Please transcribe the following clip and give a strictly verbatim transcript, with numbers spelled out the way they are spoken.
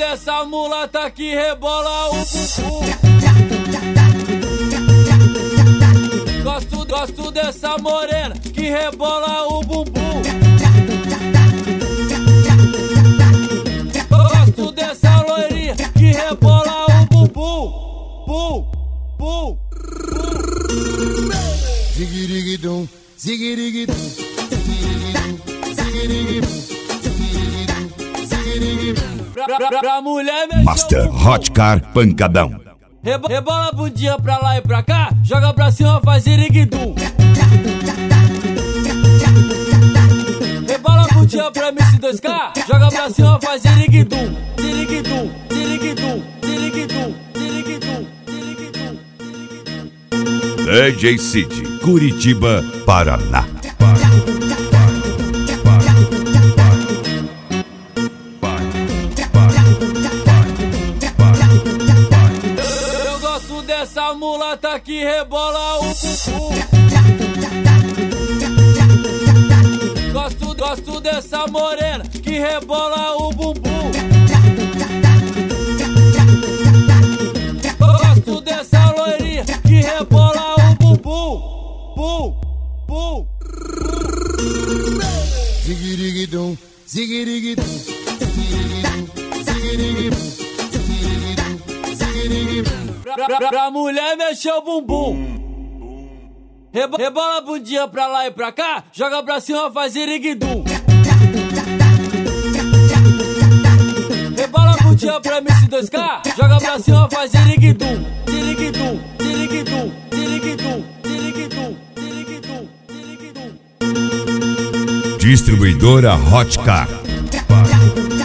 dessa mulata que rebola o bumbum. Gosto, gosto dessa morena que rebola o bumbum. Gosto dessa loirinha que rebola o bumbum. Bum, bum, bum. Zigirigidum, zigirigidum, zigirigidum, zigirigidum, zigirigidum. Pra, pra, pra, pra mulher mexer Master Hotcar Pancadão. Rebo, rebola a bundinha pra lá e pra cá, joga pra cima, faz iriguidum. Rebola a bundinha pra M C dois K, joga pra cima, faz iriguidum. Iriguidum, iriguidum, iriguidum, iriguidum, iriguidum. D J City, Curitiba, Paraná. Eu gosto dessa mulata que rebola o bumbum. Gosto, gosto dessa morena que rebola o bumbum. Gosto dessa loirinha que rebola o bumbum. Bum, bum, bum. Zigirigidum, zigirigidum, zigirigidum, zigirigidum, zigirigidum, zigirigidum. Pra, pra, pra mulher mexer o bumbum. Rebo, rebola a bundinha pra lá e pra cá, joga pra cima, faz iriguidum. Rebola a bundinha pra M C dois K, joga pra cima, faz iriguidum. Iriguidum, iriguidum, iriguidum, iriguidum, iriguidum, iriguidum. Distribuidora Hotcar.